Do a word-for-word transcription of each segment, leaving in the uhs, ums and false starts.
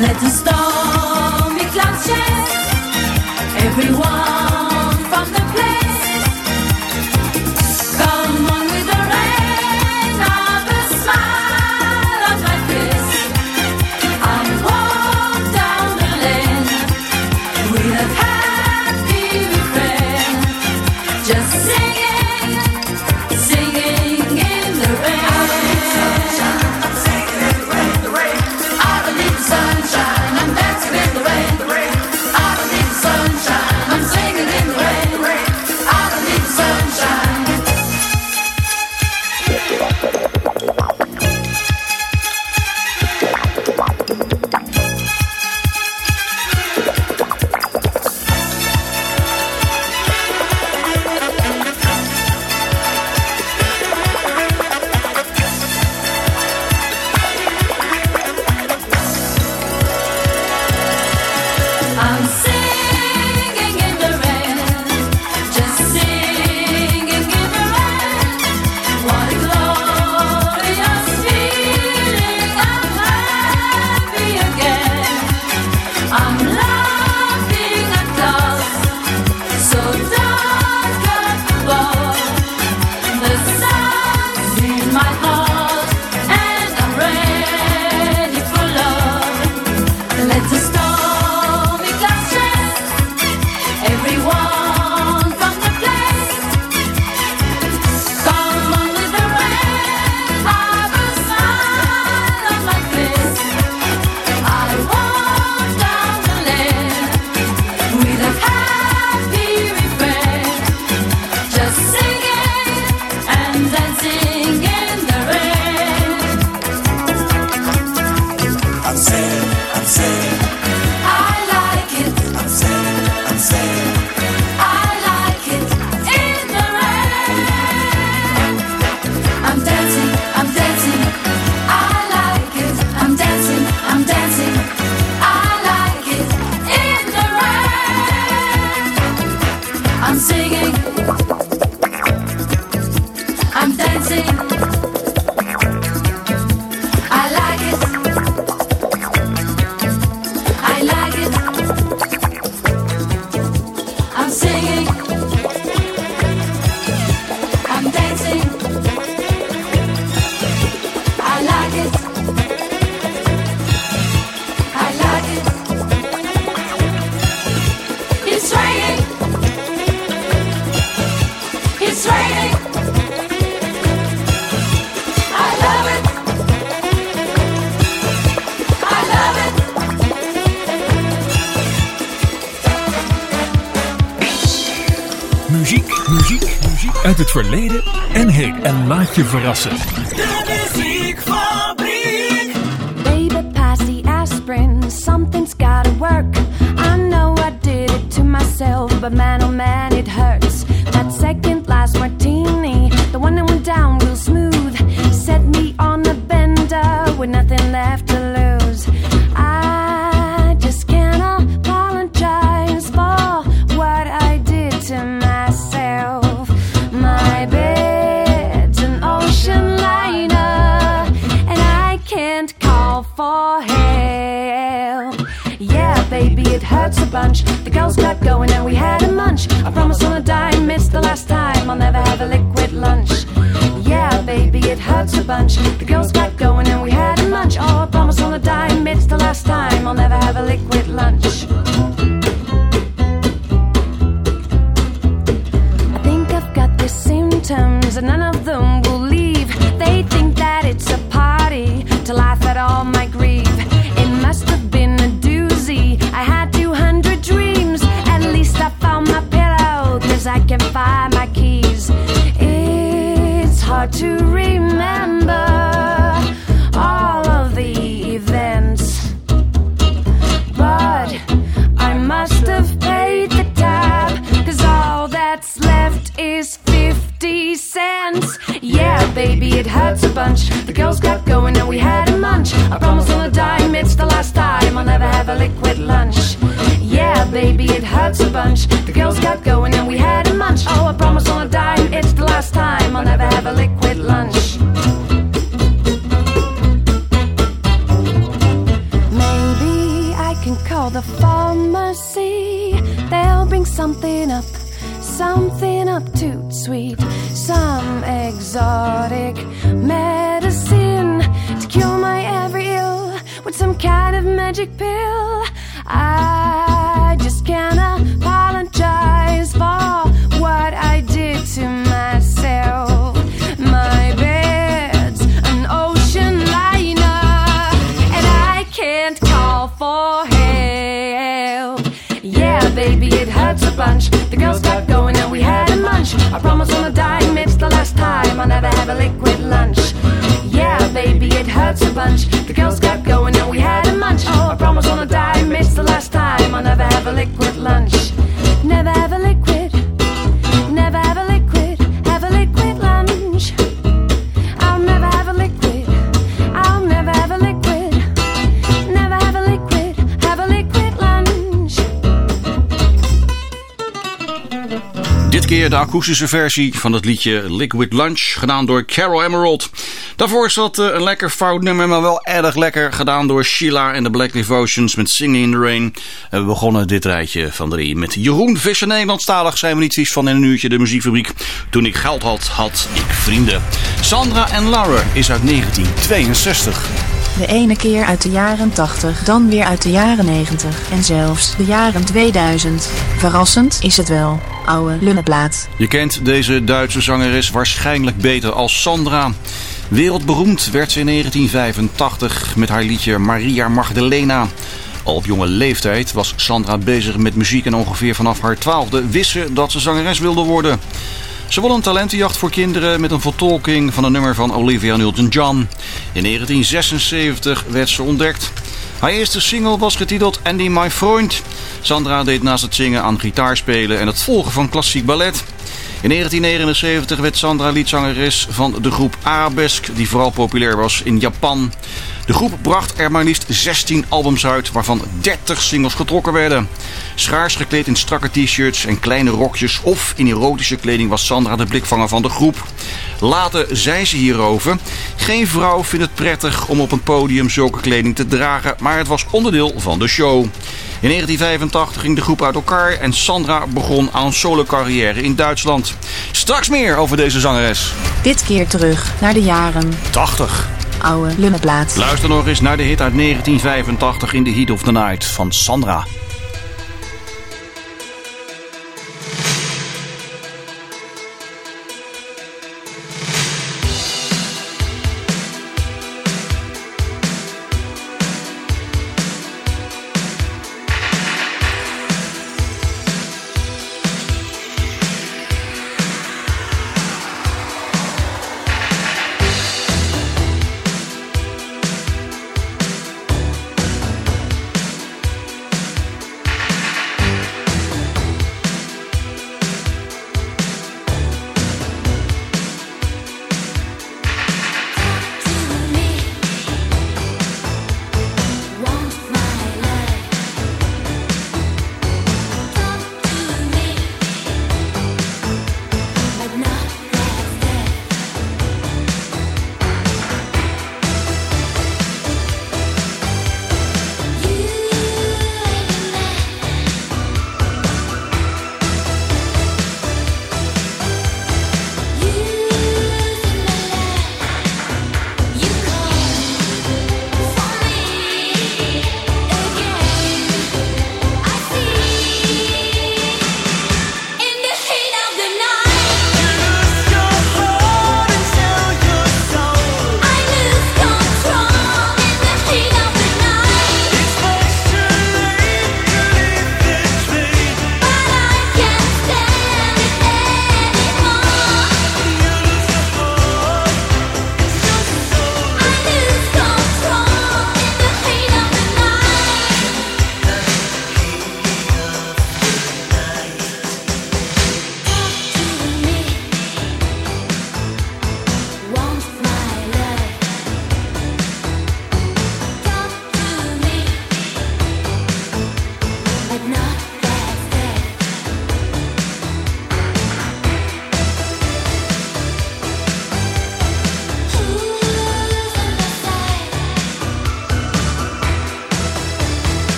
Let the stormy clouds chase everyone from the place. Come on with the rain of a smile on my face. I'll walk down the lane with a happy refrain, just singing, singing in the rain. I'm singing in the rain, the rain. I believe the sunshine. I'm dancing in the rain, the rain. I believe the sunshine. I'm singing in the rain, the rain. I believe the sunshine. I'm singing in the rain, just singing in the rain. What a glorious feeling! I'm happy again. I'm laughing at clouds so dark above. The sun's in my heart, and I'm ready for love. Let the stormy clouds chase everyone from the place. Come on with the rain, have a smile on my face. I walk down the lane with a happy refrain, just singing and dancing in the rain. I'm saying, I'm saying, I like it, I'm saying, I'm saying, I like it in the rain. I'm dancing, I'm dancing, I like it. I'm dancing, I'm dancing, I like it in the rain. I'm singing, I'm dancing, I like it, I like it. I'm singing, I'm dancing, I like it, I like it. It's raining, it's raining, I love it, I love it. Muziek, muziek, muziek uit het verleden en heden. En laat je verrassen. de muziekfabriek. Baby, pass the aspirin, something's gotta work. I know I did it to myself, but man, oh man, it hurts. That second last martini, the one that went down real smooth, set me on a bender with nothing left to lose. I just can't apologize for what I did to myself. My bed's an ocean liner, and I can't call for help. Yeah, baby, it hurts a bunch. The girls got going and we had a munch. I promise on a dime, it's the last time I'll never have a liquid lunch. Yeah, baby, it hurts a bunch. The girls got going and we had a munch. Oh, I promise on a dime, it's the last time I'll never have a liquid lunch. I think I've got the symptoms and none of them will leave. They think that it's a party to laugh at all my grief. It must have been a doozy. I had two hundred dreams. At least I found my pillow, cause I can find my keys. It's hard to remember all of the events, but I must have paid the tab, cause all that's left is fifty cents. Yeah, baby, it hurts a bunch. The girls got going and we had a munch. I promise on a dime, it's the last time I'll never have a liquid lunch. Yeah, baby, it hurts a bunch. The girls got going and we had a munch. Oh, I promise on a dime, it's the last time I'll never have a liquid lunch. Maybe can call the pharmacy. They'll bring something up, something up too sweet, some exotic medicine to cure my every ill with some kind of magic pill. I just can't apologize for what I did to myself. My bed's an ocean liner, and I can't call for help. Yeah, baby, it hurts a bunch. The girls got going and we had a munch. I promise on a dime, it's the last time I'll never have a liquid lunch. Yeah, baby, it hurts a bunch. The girls got going and we had a munch. Oh, I promise on a dime, it's the last time I'll never have a liquid lunch. Never have a liquid, never have a liquid, have a liquid lunch. I'll never have a liquid, I'll never have a liquid, never have a liquid, have a liquid lunch. Dit keer de akoestische versie van het liedje Liquid Lunch, gedaan door Carol Emerald. Daarvoor zat uh, een lekker fout nummer, maar wel erg lekker, gedaan door Sheila en de Black Devotions met Singing in the Rain. En we begonnen dit rijtje van drie met Jeroen Visser. Nederlandstalig zijn we niet vies van in een uurtje de muziekfabriek. Toen ik geld had, had ik vrienden. Sandra en Laura is uit negentien tweeënzestig. De ene keer uit de jaren tachtig, dan weer uit de jaren negentig en zelfs de jaren tweeduizend. Verrassend is het wel, oude lunnenplaat. Je kent deze Duitse zangeres waarschijnlijk beter als Sandra. Wereldberoemd werd ze in negentien vijfentachtig met haar liedje Maria Magdalena. Al op jonge leeftijd was Sandra bezig met muziek en ongeveer vanaf haar twaalfde wist ze dat ze zangeres wilde worden. Ze won een talentenjacht voor kinderen met een vertolking van een nummer van Olivia Newton-John. In negentien zesenzeventig werd ze ontdekt. Haar eerste single was getiteld Andy My Freund. Sandra deed naast het zingen aan gitaarspelen en het volgen van klassiek ballet. In negentien negenenzeventig werd Sandra liedzangeres van de groep Arabesque, die vooral populair was in Japan. De groep bracht er maar liefst zestien albums uit, waarvan dertig singles getrokken werden. Schaars gekleed in strakke t-shirts en kleine rokjes of in erotische kleding was Sandra de blikvanger van de groep. Later zei ze hierover: geen vrouw vindt het prettig om op een podium zulke kleding te dragen, maar het was onderdeel van de show. In negentien vijfentachtig ging de groep uit elkaar en Sandra begon aan een solo-carrière in Duitsland. Straks meer over deze zangeres. Dit keer terug naar de jaren tachtig. Oude lunnenplaat. Luister nog eens naar de hit uit negentien vijfentachtig in the Heat of the Night van Sandra.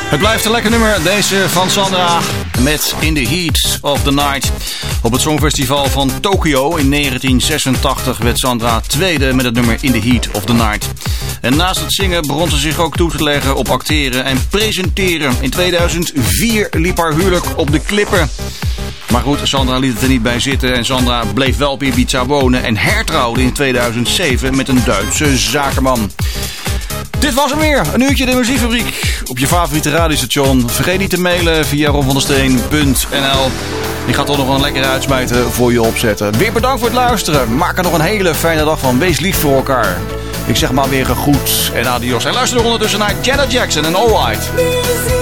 Het blijft een lekker nummer, deze van Sandra met In the Heat of the Night. Op het Songfestival van Tokio in negentien zesentachtig werd Sandra tweede met het nummer In the Heat of the Night. En naast het zingen begon ze zich ook toe te leggen op acteren en presenteren. In tweeduizend vier liep haar huwelijk op de klippen. Maar goed, Sandra liet het er niet bij zitten en Sandra bleef wel op Ibiza wonen en hertrouwde in tweeduizend zeven met een Duitse zakenman. Dit was hem weer, een uurtje de Muziekfabriek op je favoriete radiostation. Vergeet niet te mailen via ronvandesteen punt n l. Ik ga toch nog een lekkere uitsmijter voor je opzetten. Weer bedankt voor het luisteren. Maak er nog een hele fijne dag van. Wees lief voor elkaar. Ik zeg maar weer gegroet en adios. En luister nog ondertussen naar Janet Jackson en All Right.